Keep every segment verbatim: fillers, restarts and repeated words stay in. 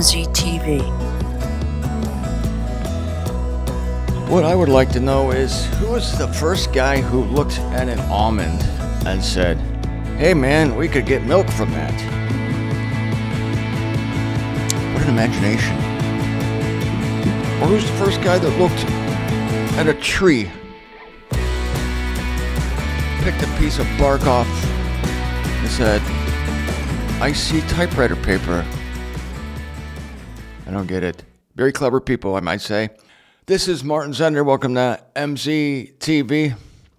Z T V. What I would like to know is, who was the first guy who looked at an almond and said, hey man, we could get milk from that? What an imagination. Or who's the first guy that looked at a tree, picked a piece of bark off and said, I see typewriter paper. I don't get it. Very clever people, I might say. This is Martin Zender. Welcome to M Z T V.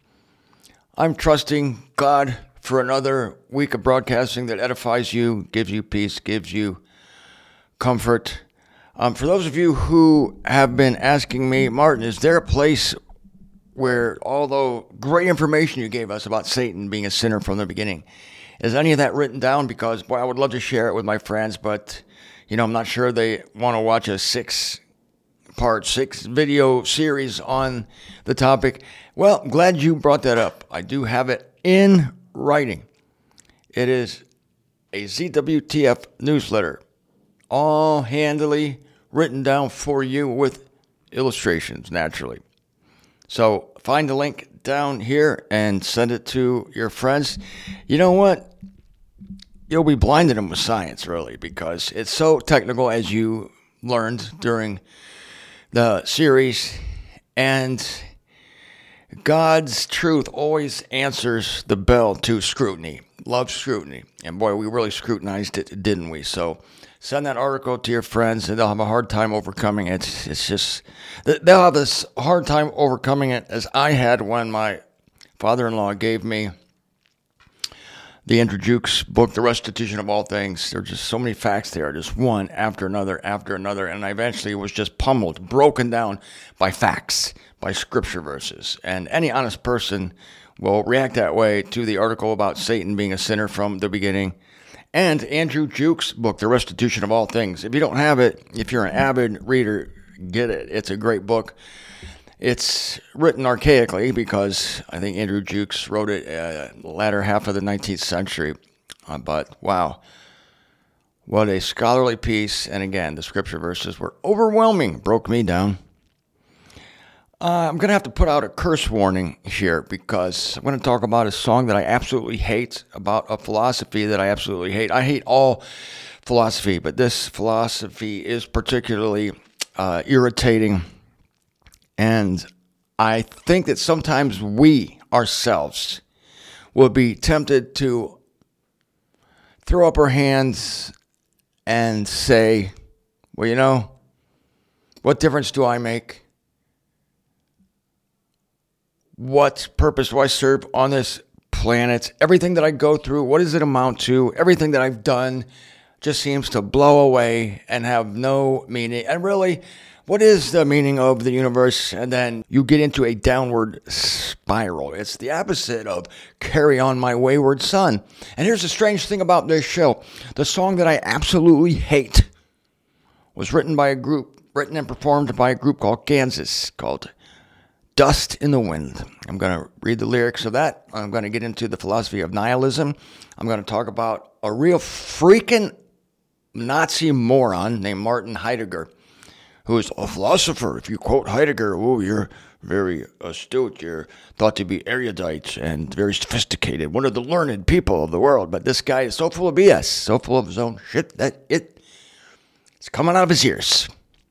I'm trusting God for another week of broadcasting that edifies you, gives you peace, gives you comfort. Um, for those of you who have been asking me, Martin, is there a place where, although great information you gave us about Satan being a sinner from the beginning, is any of that written down? Because, boy, I would love to share it with my friends, but, you know, I'm not sure they want to watch a six part, six video series on the topic. Well, I'm glad you brought that up. I do have it in writing. It is a Z W T F newsletter, all handily written down for you with illustrations, naturally. So find the link down here and send it to your friends. You know what? You'll be blinding them with science, really, because it's so technical, as you learned during the series. And God's truth always answers the bell to scrutiny. Love scrutiny. And boy, we really scrutinized it, didn't we? So send that article to your friends, and they'll have a hard time overcoming it. It's just, they'll have this hard time overcoming it as I had when my father-in-law gave me the Andrew Jukes book, The Restitution of All Things. There are just so many facts there, just one after another, after another. And I eventually was just pummeled, broken down by facts, by scripture verses. And any honest person will react that way to the article about Satan being a sinner from the beginning. And Andrew Jukes' book, The Restitution of All Things. If you don't have it, if you're an avid reader, get it. It's a great book. It's written archaically because I think Andrew Jukes wrote it uh, the latter half of the nineteenth century. Uh, but wow, what a scholarly piece. And again, the scripture verses were overwhelming, broke me down. Uh, I'm going to have to put out a curse warning here because I'm going to talk about a song that I absolutely hate, about a philosophy that I absolutely hate. I hate all philosophy, but this philosophy is particularly uh, irritating. And I think that sometimes we ourselves will be tempted to throw up our hands and say, well, you know, what difference do I make? What purpose do I serve on this planet? Everything that I go through, what does it amount to? Everything that I've done just seems to blow away and have no meaning. And really, what is the meaning of the universe? And then you get into a downward spiral. It's the opposite of Carry On My Wayward Son. And here's the strange thing about this show. The song that I absolutely hate was written by a group, written and performed by a group called Kansas, called Dust in the Wind. I'm going to read the lyrics of that. I'm going to get into the philosophy of nihilism. I'm going to talk about a real freaking Nazi moron named Martin Heidegger, who is a philosopher. If you quote Heidegger, oh, you're very astute. You're thought to be erudite and very sophisticated, one of the learned people of the world. But this guy is so full of B S, so full of his own shit that it, it's coming out of his ears.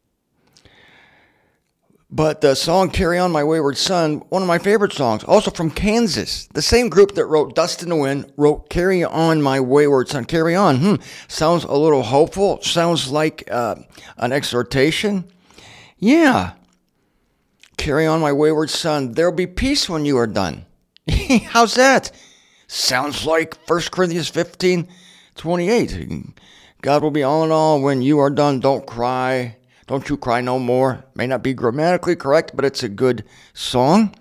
But the song Carry On My Wayward Son, one of my favorite songs, also from Kansas. The same group that wrote Dust in the Wind wrote Carry On My Wayward Son. Carry on. Hmm. Sounds a little hopeful. Sounds like uh, an exhortation. Yeah. Carry on, my wayward son. There'll be peace when you are done. How's that? Sounds like First Corinthians fifteen twenty-eight. God will be all in all when you are done. Don't cry. Don't you cry no more. May not be grammatically correct, but it's a good song.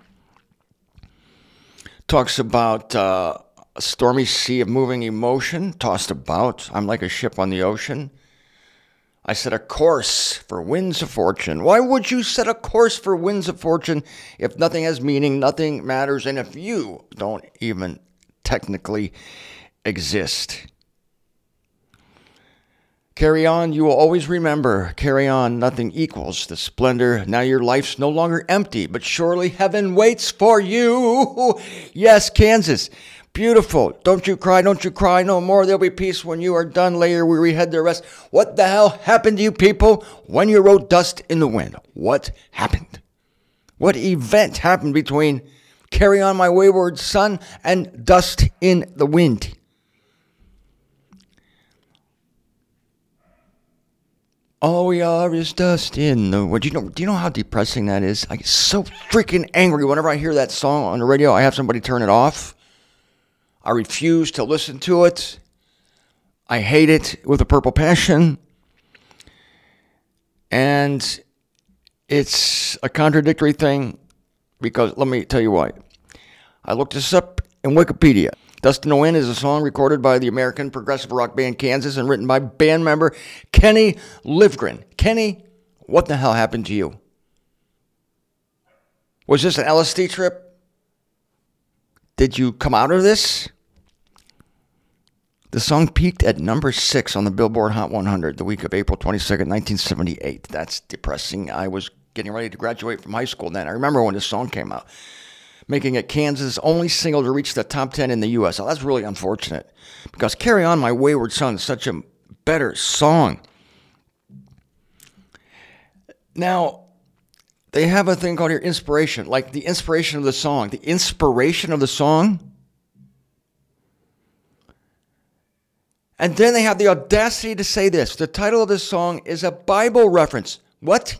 Talks about uh, a stormy sea of moving emotion, tossed about. I'm like a ship on the ocean. I set a course for winds of fortune. Why would you set a course for winds of fortune if nothing has meaning, nothing matters, and if you don't even technically exist? Carry on, you will always remember. Carry on, nothing equals the splendor. Now your life's no longer empty, but surely heaven waits for you. Yes, Kansas, beautiful. Don't you cry, don't you cry no more. There'll be peace when you are done. Lay your weary head to rest. What the hell happened to you people when you wrote Dust in the Wind? What happened? What event happened between Carry On My Wayward Son and Dust in the Wind? All we are is dust in the wind. Do you know, do you know how depressing that is? I get so freaking angry whenever I hear that song on the radio. I have somebody turn it off. I refuse to listen to it. I hate it with a purple passion. And it's a contradictory thing because, let me tell you why. I looked this up in Wikipedia. Dust in the Wind is a song recorded by the American progressive rock band Kansas and written by band member Kenny Livgren. Kenny, what the hell happened to you? Was this an L S D trip? Did you come out of this? The song peaked at number six on the Billboard Hot one hundred the week of April twenty-second, nineteen seventy-eight. That's depressing. I was getting ready to graduate from high school then. I remember when this song came out, making it Kansas' only single to reach the top ten in the U S. Oh, that's really unfortunate because Carry On My Wayward Son is such a better song. Now, they have a thing called here inspiration, like the inspiration of the song. The inspiration of the song. And then they have the audacity to say this. The title of this song is a Bible reference. What?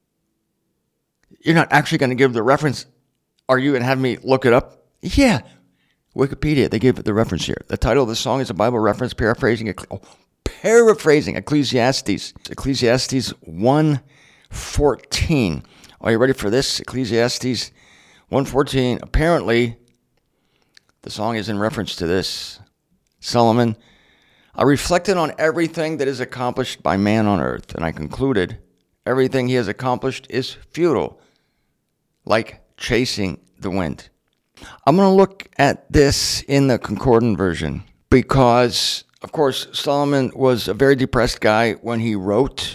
You're not actually going to give the reference, are you, and have me look it up? Yeah. Wikipedia, they gave it the reference here. The title of the song is a Bible reference, paraphrasing, oh, paraphrasing Ecclesiastes. Ecclesiastes one fourteen. Are you ready for this? Ecclesiastes one fourteen. Apparently, the song is in reference to this. Solomon, I reflected on everything that is accomplished by man on earth, and I concluded everything he has accomplished is futile, like chasing the wind. I'm going to look at this in the Concordant version because, of course, Solomon was a very depressed guy when he wrote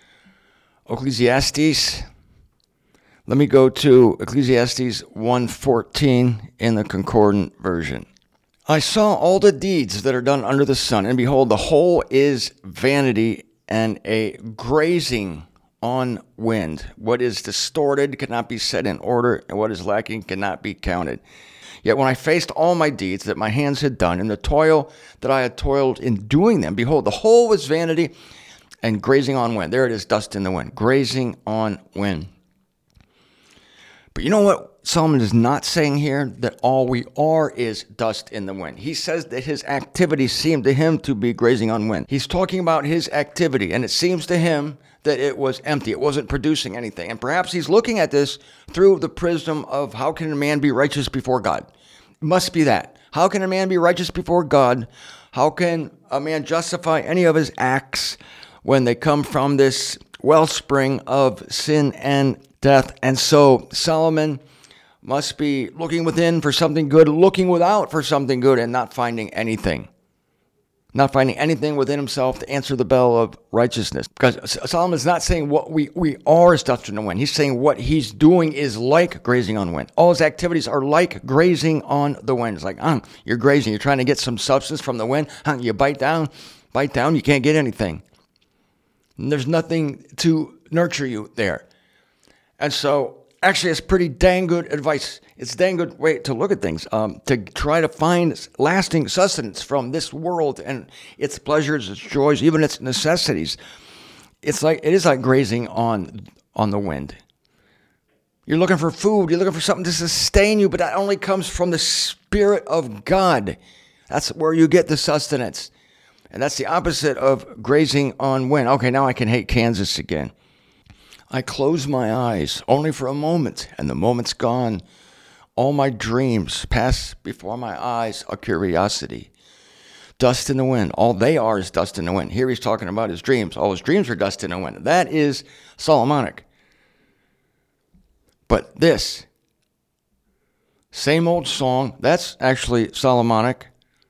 Ecclesiastes. Let me go to Ecclesiastes one fourteen in the Concordant version. I saw all the deeds that are done under the sun, and behold, the whole is vanity and a grazing on wind. What is distorted cannot be set in order, and what is lacking cannot be counted. Yet when I faced all my deeds that my hands had done, and the toil that I had toiled in doing them, behold, the whole was vanity and grazing on wind. There it is, dust in the wind, grazing on wind. But you know what Solomon is not saying here? That all we are is dust in the wind. He says that his activity seemed to him to be grazing on wind. He's talking about his activity, and it seems to him that it was empty. It wasn't producing anything. And perhaps he's looking at this through the prism of how can a man be righteous before God? It must be that. How can a man be righteous before God? How can a man justify any of his acts when they come from this wellspring of sin and death? And so Solomon must be looking within for something good, looking without for something good, and not finding anything. Not finding anything within himself to answer the bell of righteousness. Because Solomon's not saying what we, we are is dust in the wind. He's saying what he's doing is like grazing on wind. All his activities are like grazing on the wind. It's like, huh, you're grazing. You're trying to get some substance from the wind. Huh, you bite down, bite down, you can't get anything. And there's nothing to nurture you there. And so, actually, it's pretty dang good advice. It's a dang good way to look at things, um, to try to find lasting sustenance from this world and its pleasures, its joys, even its necessities. It's like it is like grazing on on the wind. You're looking for food. You're looking for something to sustain you, but that only comes from the Spirit of God. That's where you get the sustenance. And that's the opposite of grazing on wind. Okay, now I can hate Kansas again. I close my eyes only for a moment, and the moment's gone. All my dreams pass before my eyes, a curiosity. Dust in the wind. All they are is dust in the wind. Here he's talking about his dreams. All his dreams are dust in the wind. That is Solomonic. But this, same old song, that's actually Solomonic.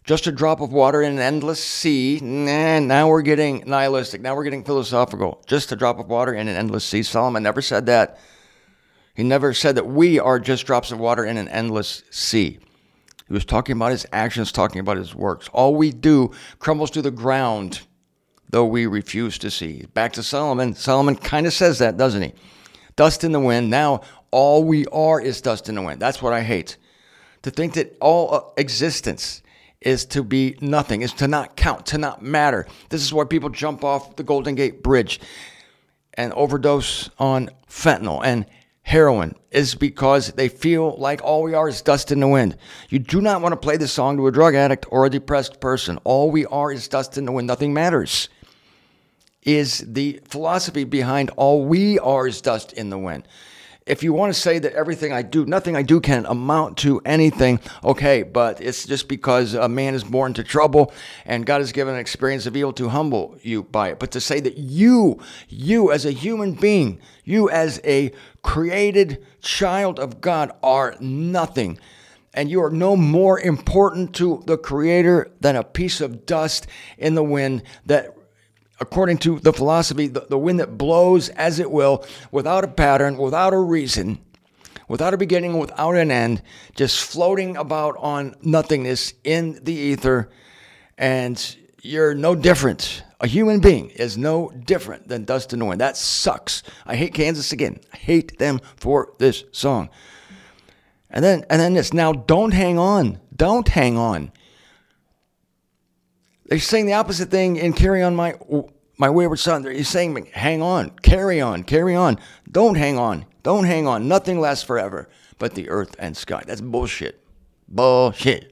Just a drop of water in an endless sea. Nah, now we're getting nihilistic. Now we're getting philosophical. Just a drop of water in an endless sea. Solomon never said that. He never said that we are just drops of water in an endless sea. He was talking about his actions, talking about his works. All we do crumbles to the ground, though we refuse to see. Back to Solomon. Solomon kind of says that, doesn't he? Dust in the wind. Now all we are is dust in the wind. That's what I hate. To think that all existence is to be nothing, is to not count, to not matter. This is why people jump off the Golden Gate Bridge and overdose on fentanyl and heroin, is because they feel like all we are is dust in the wind. You do not want to play this song to a drug addict or a depressed person. All we are is dust in the wind. Nothing matters. Is the philosophy behind all we are is dust in the wind. If you want to say that everything I do, nothing I do can amount to anything, okay, but it's just because a man is born to trouble and God has given an experience of evil to humble you by it. But to say that you, you as a human being, you as a created child of God are nothing, and you are no more important to the Creator than a piece of dust in the wind that, according to the philosophy, the, the wind that blows as it will, without a pattern, without a reason, without a beginning, without an end, just floating about on nothingness in the ether, and you're no different. A human being is no different than dust in the wind. That sucks. I hate Kansas again. I hate them for this song. And then, and then this. Now, don't hang on. Don't hang on. They're saying the opposite thing in Carry On My My Wayward Son. They're saying, hang on, carry on, carry on. Don't hang on, don't hang on. Nothing lasts forever but the earth and sky. That's bullshit. Bullshit.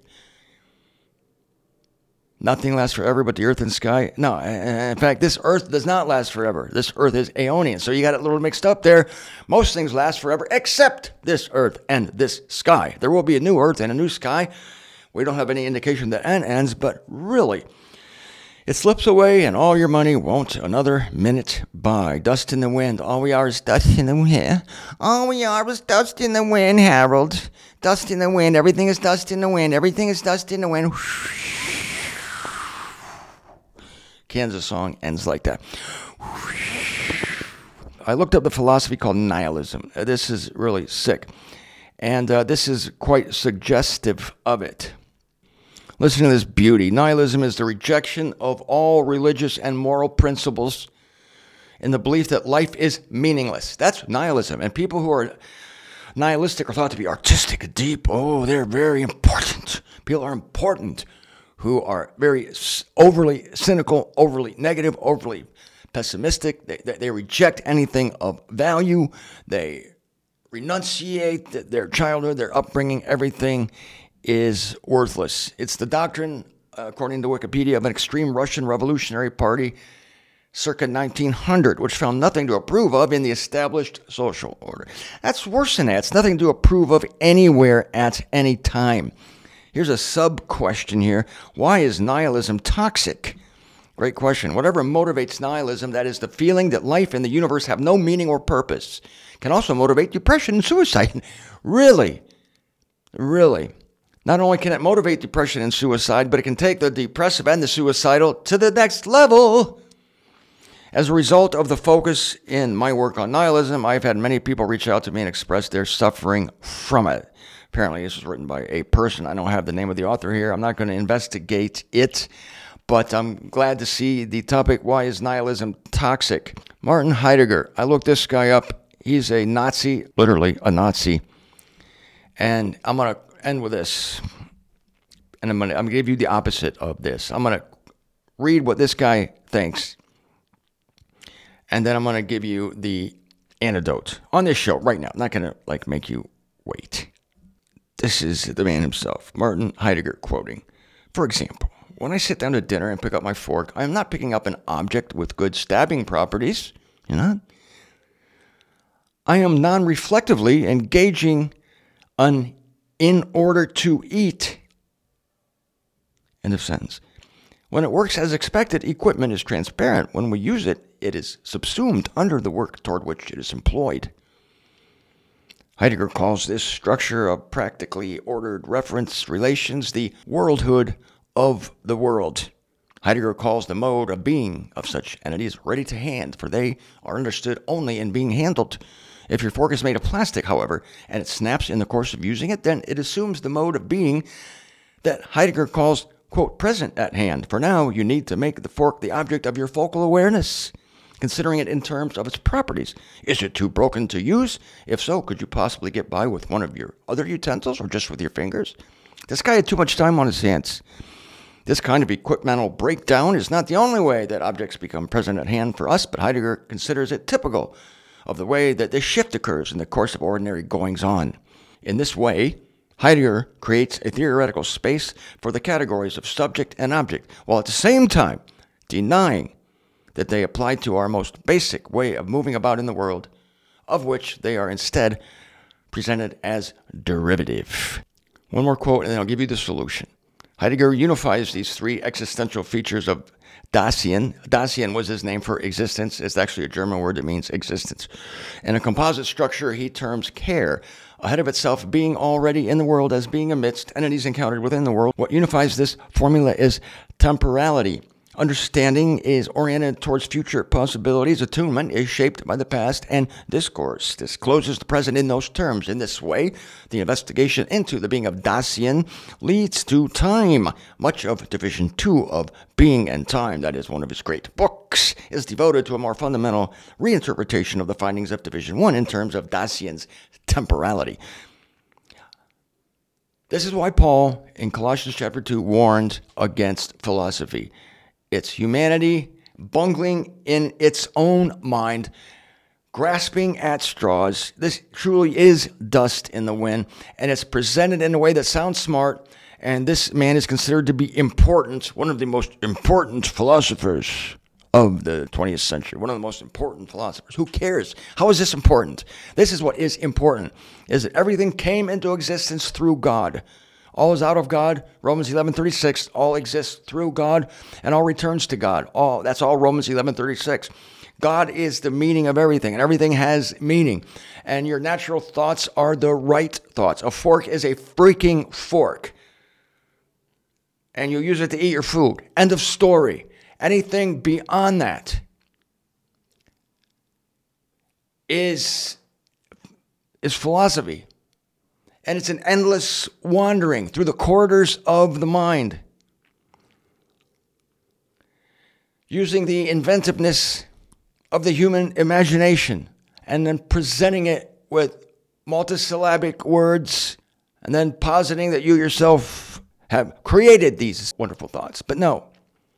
Nothing lasts forever but the earth and sky. No, in fact, this earth does not last forever. This earth is aeonian. So you got it a little mixed up there. Most things last forever except this earth and this sky. There will be a new earth and a new sky. We don't have any indication that it ends, but really, it slips away, and all your money won't another minute buy. Dust in the wind. All we are is dust in the wind. All we are is dust in the wind, Harold. Dust in the wind. Everything is dust in the wind. Everything is dust in the wind. Kansas song ends like that. I looked up the philosophy called nihilism. This is really sick, and uh, this is quite suggestive of it. Listen to this beauty. Nihilism is the rejection of all religious and moral principles in the belief that life is meaningless. That's nihilism. And people who are nihilistic are thought to be artistic, deep. Oh, they're very important. People are important who are very overly cynical, overly negative, overly pessimistic. They, they, they reject anything of value. They renunciate their childhood, their upbringing, everything is worthless. It's the doctrine, uh, according to Wikipedia, of an extreme Russian Revolutionary Party circa nineteen hundred, which found nothing to approve of in the established social order. That's worse than that. It's nothing to approve of anywhere at any time. Here's a sub-question here. Why is nihilism toxic? Great question. Whatever motivates nihilism, that is the feeling that life and the universe have no meaning or purpose, can also motivate depression and suicide. Really? Really? Not only can it motivate depression and suicide, but it can take the depressive and the suicidal to the next level. As a result of the focus in my work on nihilism, I've had many people reach out to me and express their suffering from it. Apparently, this was written by a person. I don't have the name of the author here. I'm not going to investigate it, but I'm glad to see the topic, why is nihilism toxic? Martin Heidegger. I looked this guy up. He's a Nazi, literally a Nazi. And I'm going to end with this, and I'm going to I'm going to give you the opposite of this. I'm going to read what this guy thinks, and then I'm going to give you the antidote on this show right now. I'm not going to like make you wait. This is the man himself, Martin Heidegger, quoting. For example, when I sit down to dinner and pick up my fork, I am not picking up an object with good stabbing properties. You know, I am non-reflectively engaging an in order to eat. End of sentence. When it works as expected, equipment is transparent. When we use it, it is subsumed under the work toward which it is employed. Heidegger calls this structure of practically ordered reference relations the worldhood of the world. Heidegger calls the mode of being of such entities ready to hand, for they are understood only in being handled. If your fork is made of plastic, however, and it snaps in the course of using it, then it assumes the mode of being that Heidegger calls, quote, present at hand. For now, you need to make the fork the object of your focal awareness, considering it in terms of its properties. Is it too broken to use? If so, could you possibly get by with one of your other utensils or just with your fingers? This guy had too much time on his hands. This kind of equipmental breakdown is not the only way that objects become present at hand for us, but Heidegger considers it typical of the way that this shift occurs in the course of ordinary goings-on. In this way, Heidegger creates a theoretical space for the categories of subject and object, while at the same time denying that they apply to our most basic way of moving about in the world, of which they are instead presented as derivative. One more quote, and then I'll give you the solution. Heidegger unifies these three existential features of Dasein. Dasein was his name for existence. It's actually a German word that means existence. In a composite structure, he terms care, ahead of itself being already in the world as being amidst entities encountered within the world. What unifies this formula is temporality. Understanding is oriented towards future possibilities. Attunement is shaped by the past, and discourse discloses the present in those terms. In this way, the investigation into the being of Dasein leads to time. Much of Division two of Being and Time, that is one of his great books, is devoted to a more fundamental reinterpretation of the findings of Division one in terms of Dasein's temporality. This is why Paul, in Colossians chapter two, warned against philosophy. It's humanity bungling in its own mind, grasping at straws. This truly is dust in the wind, and it's presented in a way that sounds smart, and this man is considered to be important, one of the most important philosophers of the twentieth century, one of the most important philosophers. Who cares? How is this important? This is what is important, is that everything came into existence through God. All is out of God, Romans eleven thirty-six. All exists through God, and all returns to God. All that's all Romans eleven thirty-six. God is the meaning of everything, and everything has meaning. And your natural thoughts are the right thoughts. A fork is a freaking fork. And you use it to eat your food. End of story. Anything beyond that is, is philosophy. And it's an endless wandering through the corridors of the mind, using the inventiveness of the human imagination and then presenting it with multisyllabic words and then positing that you yourself have created these wonderful thoughts. But no,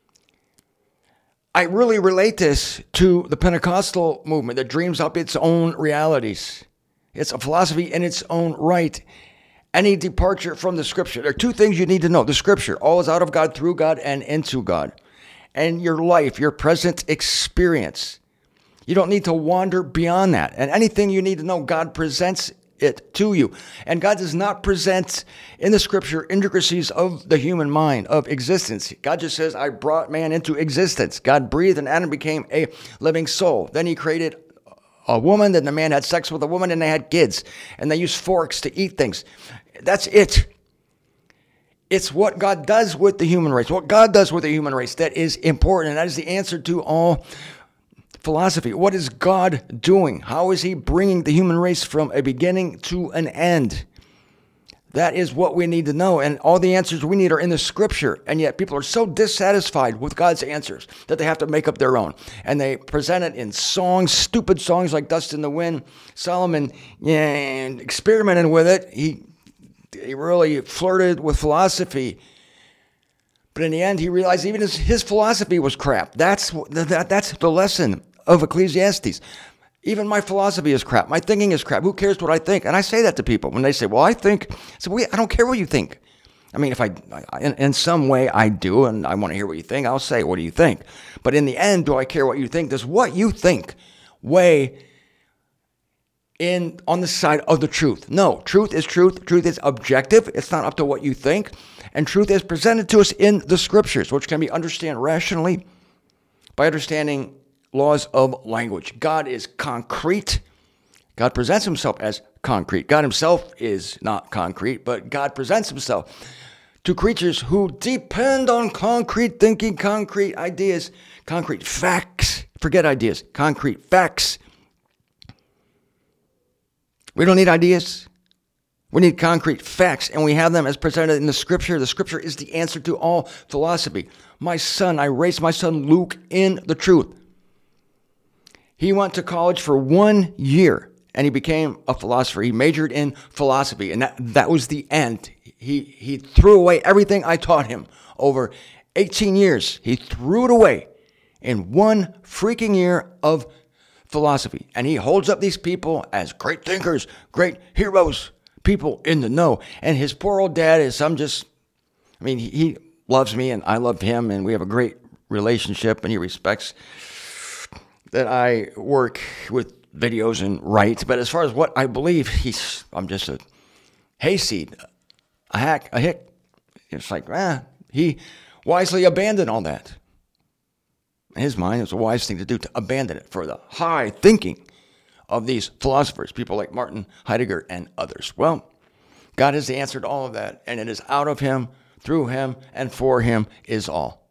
I really relate this to the Pentecostal movement that dreams up its own realities. It's a philosophy in its own right. Any departure from the Scripture. There are two things you need to know. The Scripture, all is out of God, through God, and into God. And your life, your present experience. You don't need to wander beyond that. And anything you need to know, God presents it to you. And God does not present in the Scripture intricacies of the human mind, of existence. God just says, I brought man into existence. God breathed and Adam became a living soul. Then he created a woman, then the man had sex with a woman, and they had kids. And they used forks to eat things. That's it. It's what God does with the human race. What God does with the human race that is important. And that is the answer to all philosophy. What is God doing? How is he bringing the human race from a beginning to an end? That is what we need to know. And all the answers we need are in the Scripture. And yet people are so dissatisfied with God's answers that they have to make up their own. And they present it in songs, stupid songs like Dust in the Wind. Solomon yeah, experimented with it. He, he really flirted with philosophy. But in the end, he realized even his, his philosophy was crap. That's, that, that's the lesson of Ecclesiastes. Even my philosophy is crap. My thinking is crap. Who cares what I think? And I say that to people when they say, well, I think, so we, I don't care what you think. I mean, if I, in, in some way I do, and I want to hear what you think, I'll say, what do you think? But in the end, do I care what you think? Does what you think weigh in on the side of the truth? No, truth is truth. Truth is objective. It's not up to what you think. And truth is presented to us in the Scriptures, which can be understood rationally by understanding laws of language. God is concrete. God presents himself as concrete. God himself is not concrete, but God presents himself to creatures who depend on concrete thinking, concrete ideas, concrete facts. Forget ideas, concrete facts. We don't need ideas. We need concrete facts, and we have them as presented in the Scripture. The Scripture is the answer to all philosophy. My son, I raised my son Luke in the truth. He went to college for one year, and he became a philosopher. He majored in philosophy, and that, that was the end. He, he threw away everything I taught him over eighteen years. He threw it away in one freaking year of philosophy. And he holds up these people as great thinkers, great heroes, people in the know. And his poor old dad is some just, I mean, he, he loves me and I love him, and we have a great relationship, and he respects that I work with videos and write. But as far as what I believe, he's, I'm just a hayseed, a hack, a hick. It's like, ah, he wisely abandoned all that. In his mind, it was a wise thing to do, to abandon it for the high thinking of these philosophers, people like Martin Heidegger and others. Well, God has answered all of that, and it is out of him, through him, and for him is all.